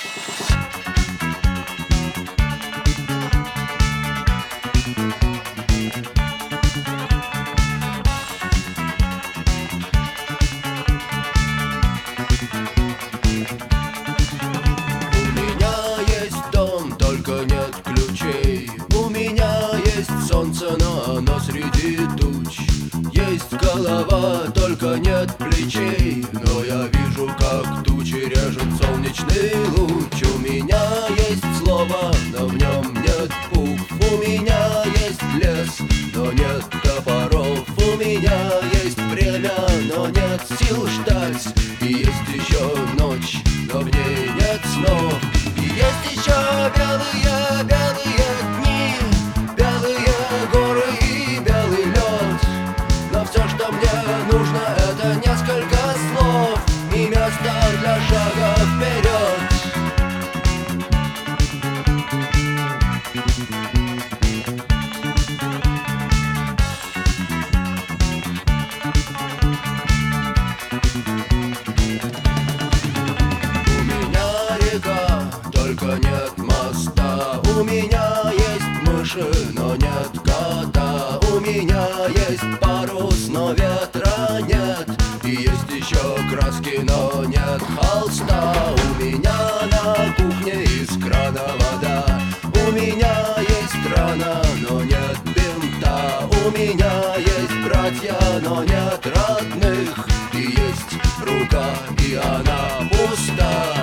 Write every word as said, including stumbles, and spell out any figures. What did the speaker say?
У меня есть солнце, но оно среди туч. Есть голова, только нет плечей. Но я вижу, как тучи режет солнечный луч. У меня есть слово, но в нем нет букв. У меня есть лес, но нет топоров. У меня есть время, но нет сил ждать. И есть еще ночь, но в ней нет снов. И есть еще белые, белые дни, белые горы и белый лед. Но все, что мне нужно, это несколько слов и место для шага вперед. У меня река, только нет моста. У меня есть мыши, но нет кота. У меня есть парус, но ветра нет. И есть еще краски, но нет холста. У меня на кухне из крана вода. У меня есть рана, но нет бинта. У меня есть братья, но нет родных. И есть рука, и она пуста.